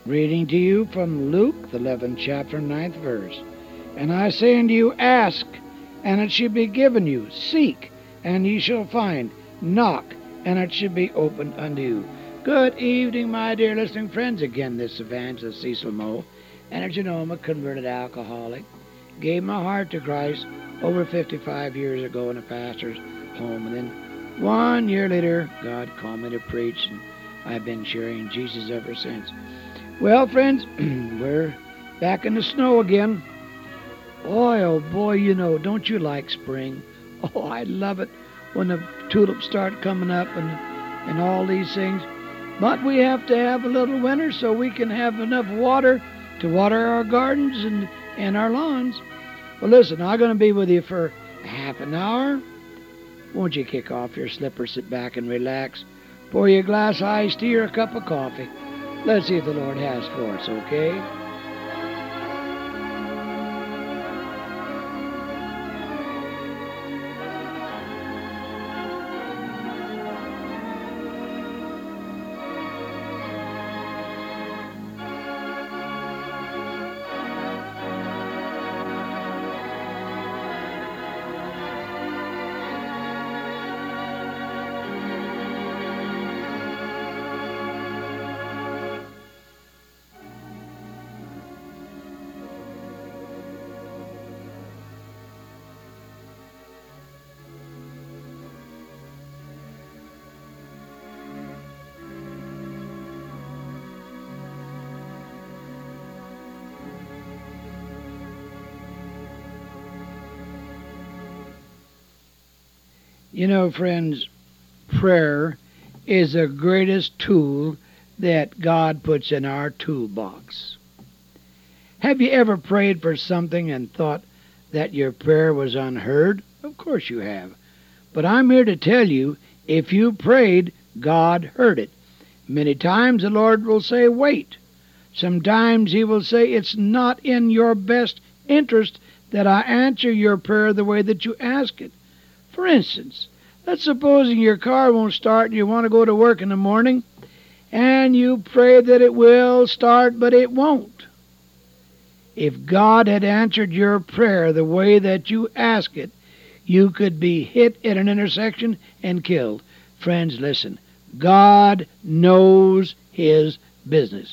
Reading to you from Luke, the 11th chapter, 9th verse. And I say unto you, ask, and it shall be given you. Seek, and ye shall find. Knock, and it shall be opened unto you. Good evening, my dear listening friends. Again, this evangelist Cecil Moe. And as you know, I'm a converted alcoholic. Gave my heart to Christ over 55 years ago in a pastor's home. And then 1 year later, God called me to preach, and I've been sharing Jesus ever since. Well, friends, we're back in the snow again. Boy, oh boy, don't you like spring? Oh, I love it when the tulips start coming up and all these things. But we have to have a little winter so we can have enough water to water our gardens and our lawns. Well, listen, I'm going to be with you for a half an hour. Won't you kick off your slippers, sit back and relax, pour you a glass of iced tea or a cup of coffee. Let's see if the Lord has for us, okay? Friends, prayer is the greatest tool that God puts in our toolbox. Have you ever prayed for something and thought that your prayer was unheard? Of course you have. But I'm here to tell you, if you prayed, God heard it. Many times the Lord will say, wait. Sometimes He will say, it's not in your best interest that I answer your prayer the way that you ask it. For instance, let's supposing your car won't start and you want to go to work in the morning, and you pray that it will start, but it won't. If God had answered your prayer the way that you ask it, you could be hit at an intersection and killed. Friends, listen. God knows His business.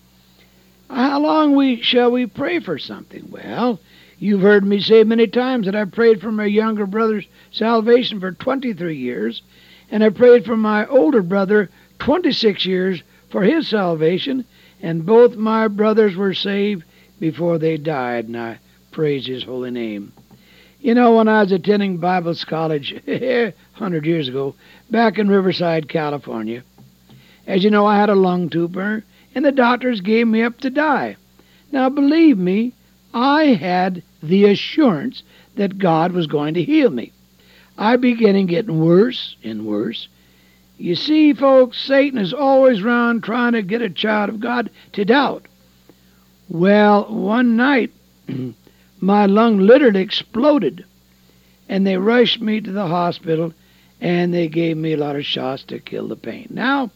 How long shall we pray for something? Well, you've heard me say many times that I've prayed for my younger brother's salvation for 23 years, and I prayed for my older brother 26 years for his salvation, and both my brothers were saved before they died, and I praise His holy name. When I was attending Bible college 100 years ago, back in Riverside, California, as you know, I had a lung tumor, and the doctors gave me up to die. Now, believe me, I had the assurance that God was going to heal me. I began getting worse and worse. You see, folks, Satan is always around trying to get a child of God to doubt. Well, one night, my lung literally exploded, and they rushed me to the hospital, and they gave me a lot of shots to kill the pain. Now,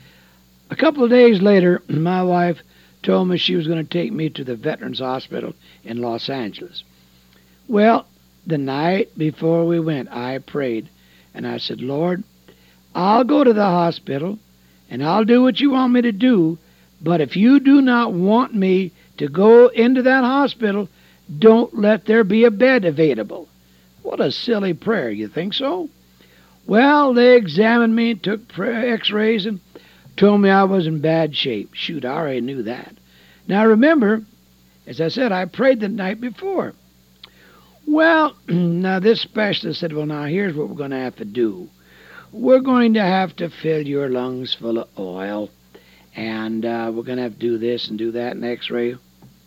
a couple of days later, my wife told me she was going to take me to the Veterans Hospital in Los Angeles. Well, the night before we went, I prayed, and I said, Lord, I'll go to the hospital, and I'll do what you want me to do, but if you do not want me to go into that hospital, don't let there be a bed available. What a silly prayer, you think so? Well, they examined me, took x-rays, and told me I was in bad shape. Shoot, I already knew that. Now remember, as I said, I prayed the night before. Well, now this specialist said, well, now here's what we're going to have to do. We're going to have to fill your lungs full of oil, and we're going to have to do this and do that and x-ray.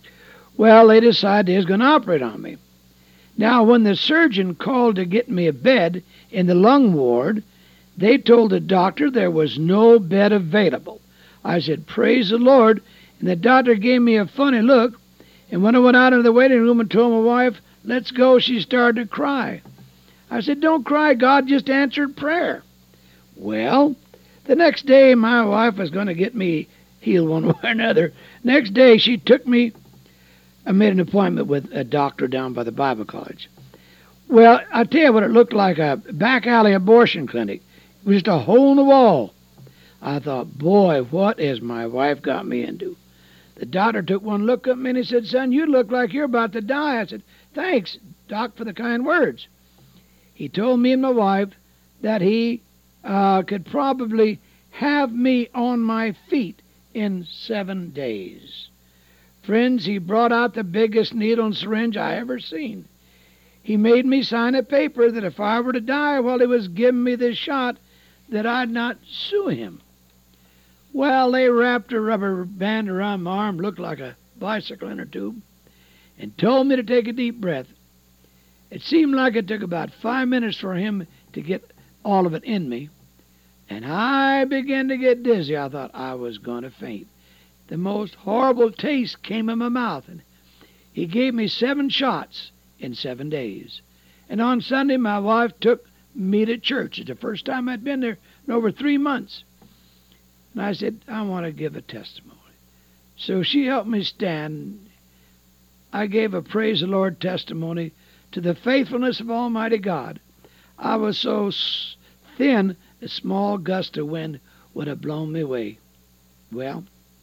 Well, they decided they was going to operate on me. Now, when the surgeon called to get me a bed in the lung ward, they told the doctor there was no bed available. I said, praise the Lord, and the doctor gave me a funny look, and when I went out into the waiting room and told my wife, let's go, she started to cry. I said, don't cry, God just answered prayer. Well, the next day my wife was going to get me healed one way or another. Next day, she took me. I made an appointment with a doctor down by the Bible College. Well, I tell you what, it looked like a back alley abortion clinic. It was just a hole in the wall. I thought, boy, what has my wife got me into? The doctor took one look at me and he said, son, you look like you're about to die. I said, thanks, Doc, for the kind words. He told me and my wife that he could probably have me on my feet in 7 days. Friends, he brought out the biggest needle and syringe I ever seen. He made me sign a paper that if I were to die while he was giving me this shot, that I'd not sue him. Well, they wrapped a rubber band around my arm, looked like a bicycle inner tube, and told me to take a deep breath. It seemed like it took about 5 minutes for him to get all of it in me, and I began to get dizzy. I thought I was going to faint. The most horrible taste came in my mouth, and he gave me 7 shots in 7 days. And on Sunday, my wife took me to church. It's the first time I'd been there in over 3 months. And I said, I want to give a testimony. So she helped me stand. I gave a praise the Lord testimony to the faithfulness of Almighty God. I was so thin, a small gust of wind would have blown me away. Well,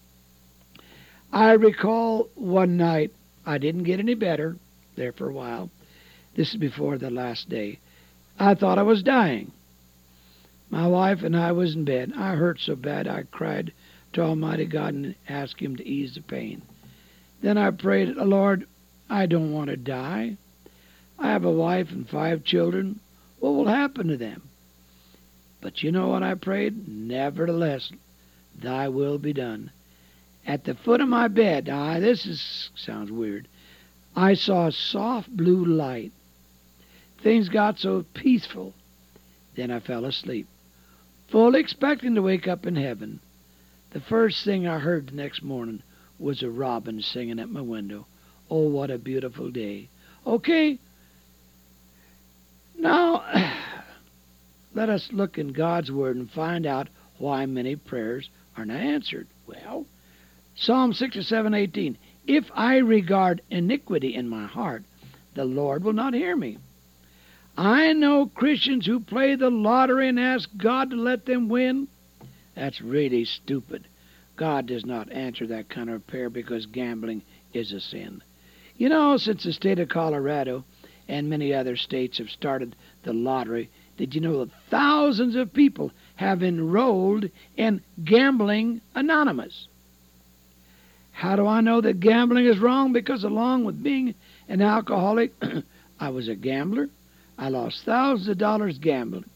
I recall one night, I didn't get any better there for a while. This is before the last day. I thought I was dying. My wife and I was in bed. I hurt so bad I cried to Almighty God and asked Him to ease the pain. Then I prayed, Lord, I don't want to die. I have a wife and 5 children. What will happen to them? But you know what I prayed? Nevertheless, thy will be done. At the foot of my bed, sounds weird, I saw a soft blue light. Things got so peaceful. Then I fell asleep, fully expecting to wake up in heaven. The first thing I heard the next morning was a robin singing at my window. Oh, what a beautiful day. Okay, now let us look in God's Word and find out why many prayers are not answered. Well, Psalm 67:18, if I regard iniquity in my heart, the Lord will not hear me. I know Christians who play the lottery and ask God to let them win. That's really stupid. God does not answer that kind of prayer because gambling is a sin. You know, since the state of Colorado and many other states have started the lottery, did you know that thousands of people have enrolled in Gambling Anonymous? How do I know that gambling is wrong? Because along with being an alcoholic, I was a gambler. I lost thousands of dollars gambling.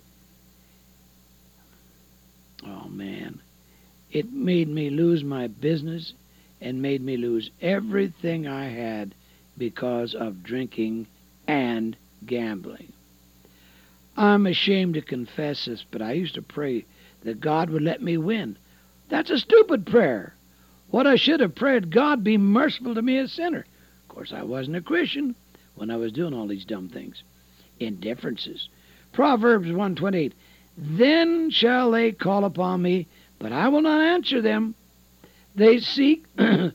Oh, man. It made me lose my business and made me lose everything I had because of drinking and gambling. I'm ashamed to confess this, but I used to pray that God would let me win. That's a stupid prayer. What I should have prayed, God be merciful to me, a sinner. Of course, I wasn't a Christian when I was doing all these dumb things. Indifferences. Proverbs 1:28, then shall they call upon me, but I will not answer them. They seek my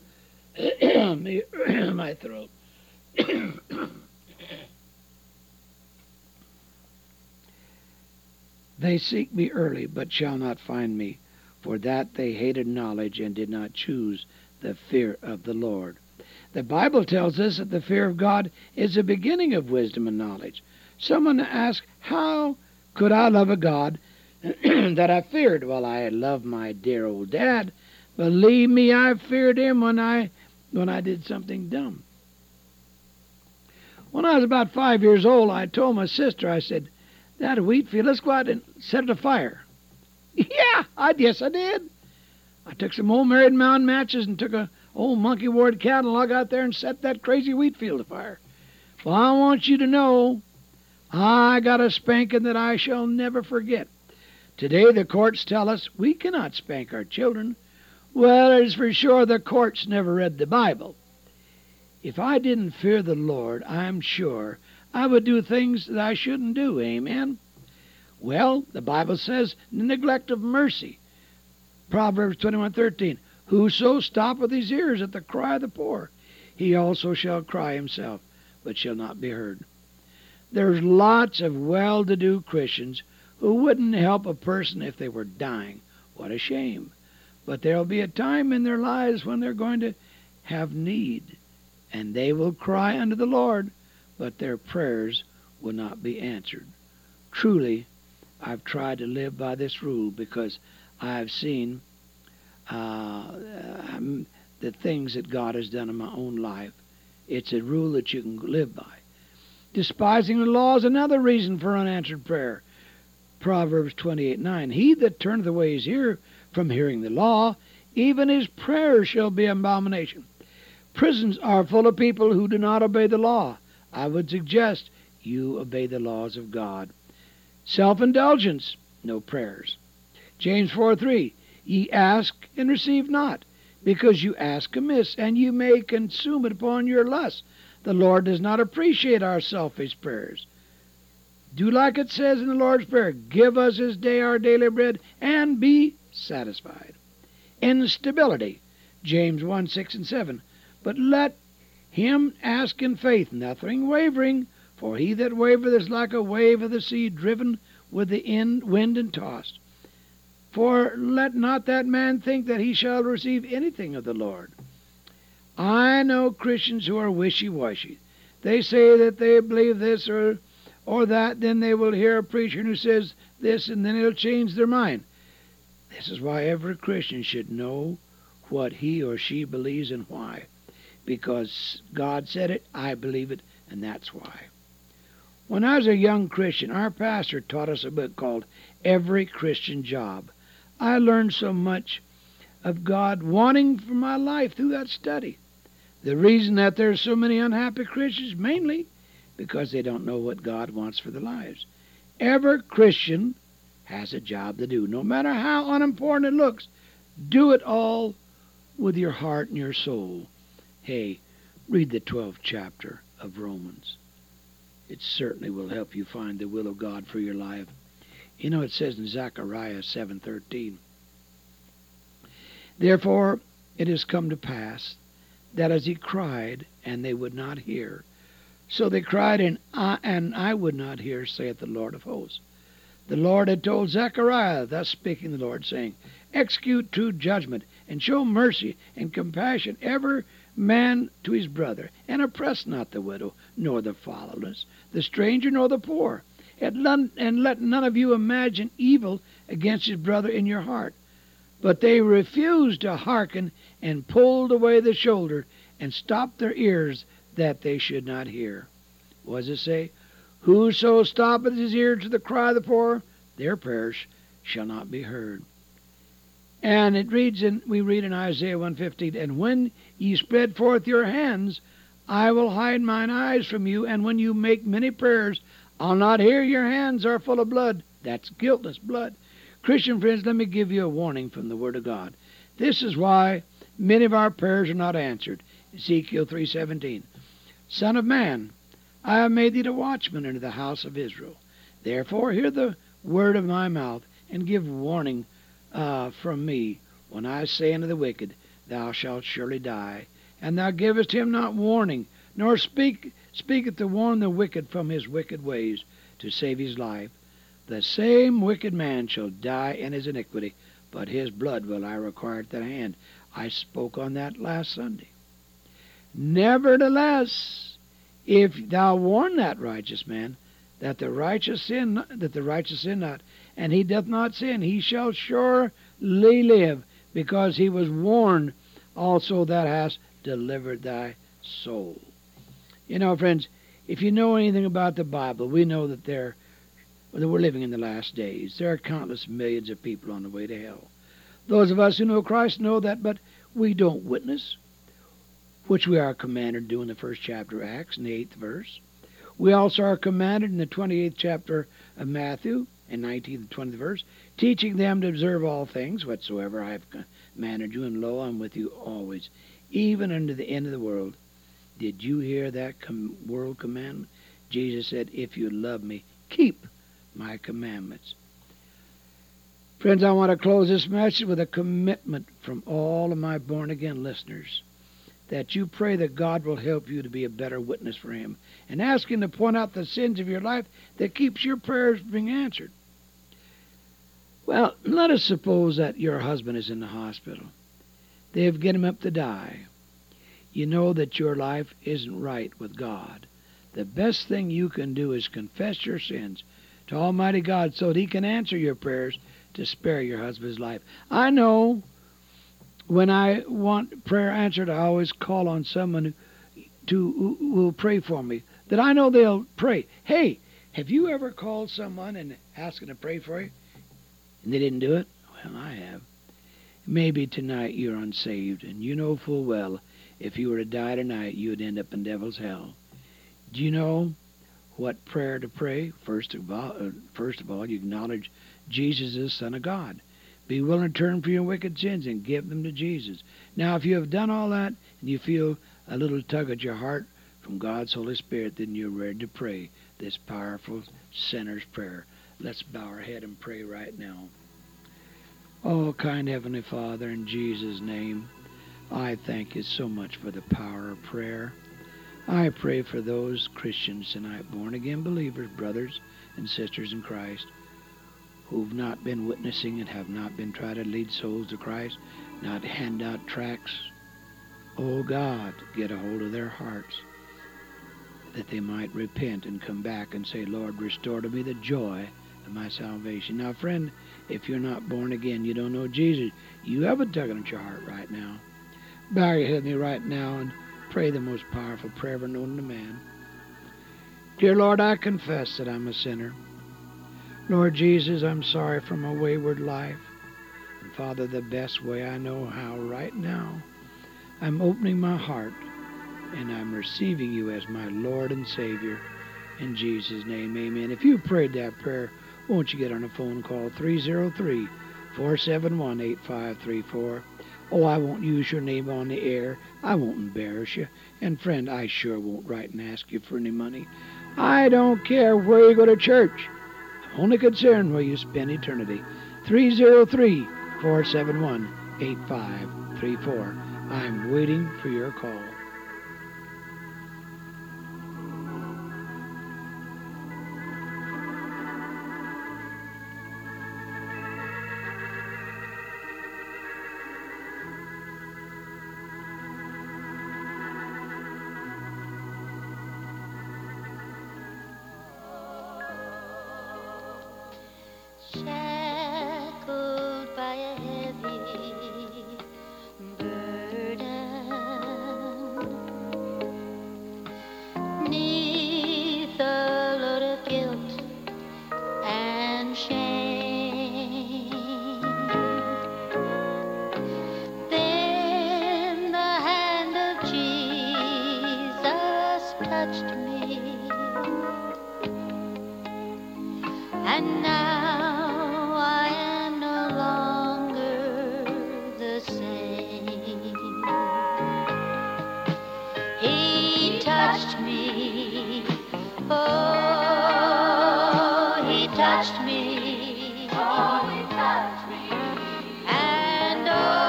throat. They seek me early, but shall not find me. For that they hated knowledge and did not choose the fear of the Lord. The Bible tells us that the fear of God is the beginning of wisdom and knowledge. Someone asked, how could I love a God that I feared? Well, I loved my dear old dad. Believe me, I feared him when I did something dumb. When I was about 5 years old, I told my sister, I said, Dad, wheat field, let's go out and set it afire. Yeah, I guess I did. I took some old Married Mountain matches and took a old monkey ward catalog out there and set that crazy wheat field afire. Well, I want you to know I got a spanking that I shall never forget. Today the courts tell us we cannot spank our children. Well, it's for sure the courts never read the Bible. If I didn't fear the Lord, I'm sure I would do things that I shouldn't do. Amen? Well, the Bible says the neglect of mercy. Proverbs 21:13. Whoso stoppeth his ears at the cry of the poor, he also shall cry himself, but shall not be heard. There's lots of well-to-do Christians who wouldn't help a person if they were dying. What a shame. But there'll be a time in their lives when they're going to have need, and they will cry unto the Lord, but their prayers will not be answered. Truly, I've tried to live by this rule because I've seen the things that God has done in my own life. It's a rule that you can live by. Despising the law is another reason for unanswered prayer. Proverbs 28:9. He that turneth away his ear from hearing the law, even his prayers shall be abomination. Prisons are full of people who do not obey the law. I would suggest you obey the laws of God. Self-indulgence, no prayers. James 4:3. Ye ask and receive not, because you ask amiss, and you may consume it upon your lust. The Lord does not appreciate our selfish prayers. Do like it says in the Lord's Prayer, give us this day our daily bread, and be satisfied. Instability, James 1:6 and 7. But let him ask in faith, nothing wavering, for he that wavereth is like a wave of the sea, driven with the wind and tossed. For let not that man think that he shall receive anything of the Lord. I know Christians who are wishy-washy. They say that they believe this or that, then they will hear a preacher who says this, and then it'll change their mind. This is why every Christian should know what he or she believes and why. Because God said it, I believe it, and that's why. When I was a young Christian, our pastor taught us a book called Every Christian Job. I learned so much of God wanting for my life through that study. The reason that there's so many unhappy Christians, mainly because they don't know what God wants for their lives. Every Christian has a job to do, no matter how unimportant it looks. Do it all with your heart and your soul. Hey, read the 12th chapter of Romans. It certainly will help you find the will of God for your life. You know, it says in Zechariah 7:13, therefore it has come to pass that as he cried, and they would not hear, so they cried, and I would not hear, saith the Lord of hosts. The Lord had told Zechariah, thus speaking the Lord, saying, execute true judgment, and show mercy and compassion every man to his brother, and oppress not the widow, nor the fatherless, the stranger, nor the poor. And let none of you imagine evil against his brother in your heart. But they refused to hearken, and pulled away the shoulder, and stopped their ears, that they should not hear. What does it say? Whoso stoppeth his ear to the cry of the poor, their prayers shall not be heard. And we read in Isaiah 1:15, and when ye spread forth your hands, I will hide mine eyes from you, and when you make many prayers, I'll not hear. Your hands are full of blood. That's guiltless blood. Christian friends, let me give you a warning from the Word of God. This is why many of our prayers are not answered. Ezekiel 3:17. Son of man, I have made thee a watchman unto the house of Israel. Therefore hear the word of my mouth, and give warning from me, when I say unto the wicked, thou shalt surely die, and thou givest him not warning, nor speaketh to warn the wicked from his wicked ways, to save his life. The same wicked man shall die in his iniquity, but his blood will I require at the hand. I spoke on that last Sunday. Nevertheless, if thou warn that righteous man, that the righteous sin not, and he doth not sin, he shall surely live, because he was warned. Also thou hast delivered thy soul. You know, friends, if you know anything about the Bible, we know that we're living in the last days. There are countless millions of people on the way to hell. Those of us who know Christ know that, but we don't witness, which we are commanded to do in the 1st chapter of Acts, in the 8th verse. We also are commanded in the 28th chapter of Matthew, in 19th and 20th verse, teaching them to observe all things whatsoever I have commanded you, and lo, I'm with you always, even unto the end of the world. Did you hear that world commandment? Jesus said, if you love me, keep my commandments. Friends, I want to close this message with a commitment from all of my born-again listeners that you pray that God will help you to be a better witness for Him, and ask Him to point out the sins of your life that keeps your prayers being answered. Well, let us suppose that your husband is in the hospital. They have get him up to die. You know that your life isn't right with God. The best thing you can do is confess your sins to Almighty God so that He can answer your prayers to spare your husband's life. I know when I want prayer answered, I always call on someone who will pray for me, that I know they'll pray. Hey, have you ever called someone and asked them to pray for you, and they didn't do it? Well, I have. Maybe tonight you're unsaved, and you know full well if you were to die tonight, you would end up in devil's hell. Do you know what prayer to pray? First of all, you acknowledge Jesus is the Son of God. Be willing to turn from your wicked sins and give them to Jesus. Now, if you have done all that and you feel a little tug at your heart from God's Holy Spirit, then you're ready to pray this powerful sinner's prayer. Let's bow our head and pray right now. Oh, kind Heavenly Father, in Jesus' name, I thank you so much for the power of prayer. I pray for those Christians tonight, born-again believers, brothers and sisters in Christ, who've not been witnessing and have not been trying to lead souls to Christ, not hand out tracts. Oh God, get a hold of their hearts, that they might repent and come back and say, Lord, restore to me the joy of my salvation. Now, friend, if you're not born again, you don't know Jesus, you have a tugging at your heart right now. Bow your head with me right now and pray the most powerful prayer ever known to man. Dear Lord, I confess that I'm a sinner. Lord Jesus, I'm sorry for my wayward life. And Father, the best way I know how right now, I'm opening my heart and I'm receiving you as my Lord and Savior. In Jesus' name, amen. If you prayed that prayer, won't you get on a phone call, 303-471-8534. Oh, I won't use your name on the air. I won't embarrass you. And friend, I sure won't write and ask you for any money. I don't care where you go to church. I'm only concerned where you spend eternity. 303-471-8534. I'm waiting for your call. Shackled by a heavy burden, 'neath a load of guilt and shame, then the hand of Jesus touched me, and now I am no longer the same. He touched me, oh, He touched me, oh, He touched me, and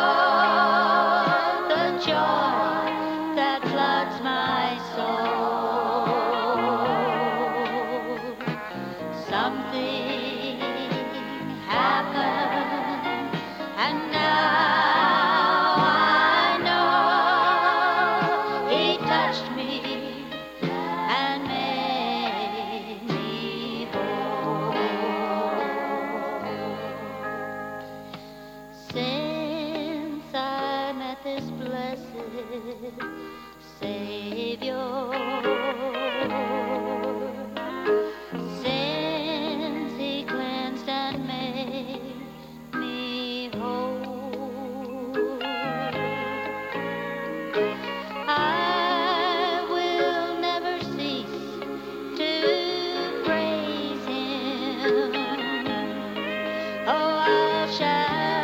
oh, the joy that floods my soul. Something happened, and now I know He touched me and made me whole. Since I met this blessed Savior, since He cleansed and made me whole, I will never cease to praise Him. Oh, I'll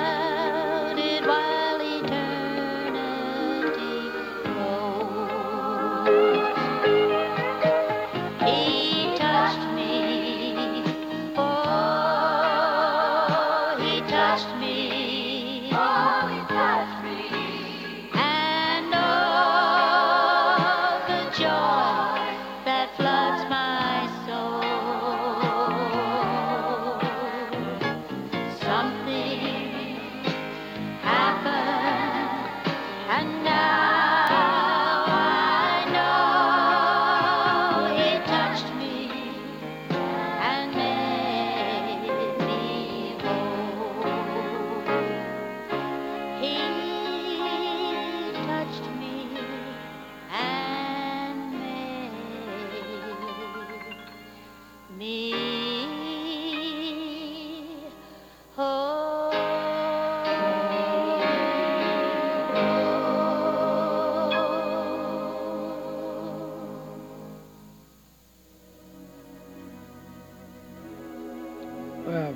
shout it while eternity flows.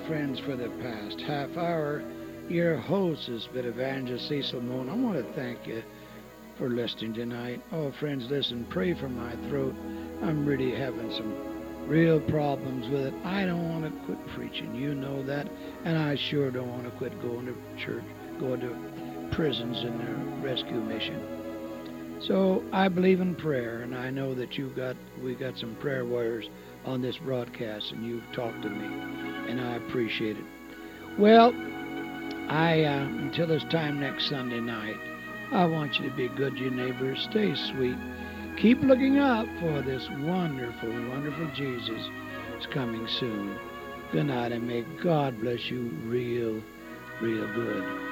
friends, for the past half hour, your host has been Evangelist Cecil Moon. I want to thank you for listening tonight. Oh, friends, listen, pray for my throat. I'm really having some real problems with it. I don't want to quit preaching. You know that. And I sure don't want to quit going to church, going to prisons in the rescue mission. So I believe in prayer, and I know that we got some prayer warriors on this broadcast, and you've talked to me, and I appreciate it. Well, until this time next Sunday night, I want you to be good to your neighbors. Stay sweet. Keep looking up, for this wonderful, wonderful Jesus is coming soon. Good night, and may God bless you real, real good.